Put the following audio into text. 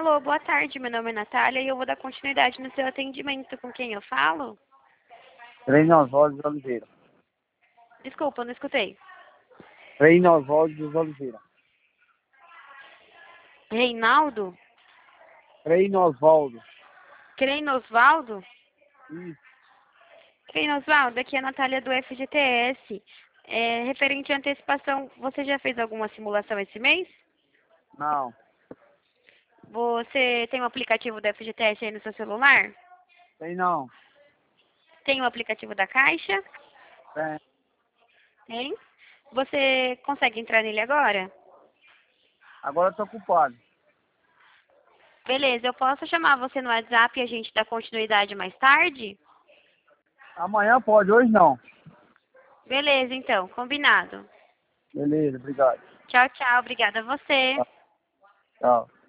Alô, boa tarde, meu nome é Natália e eu vou dar continuidade no seu atendimento. Com quem eu falo? Reino Oswaldo de Oliveira. Desculpa, eu não escutei. Reino Oswaldo de Oliveira. Reinaldo? Reino Oswaldo. Creinosvaldo? Isso. Creinosvaldo, aqui é a Natália do FGTS. Referente à antecipação, você já fez alguma simulação esse mês? Não. Você tem o aplicativo do FGTS aí no seu celular? Tem não. Tem o aplicativo da Caixa? Tem. Tem. Você consegue entrar nele agora? Agora eu tô ocupado. Beleza, eu posso chamar você no WhatsApp e a gente dá continuidade mais tarde? Amanhã pode, hoje não. Beleza, então, combinado. Beleza, obrigado. Tchau, tchau. Obrigada a você. Tchau.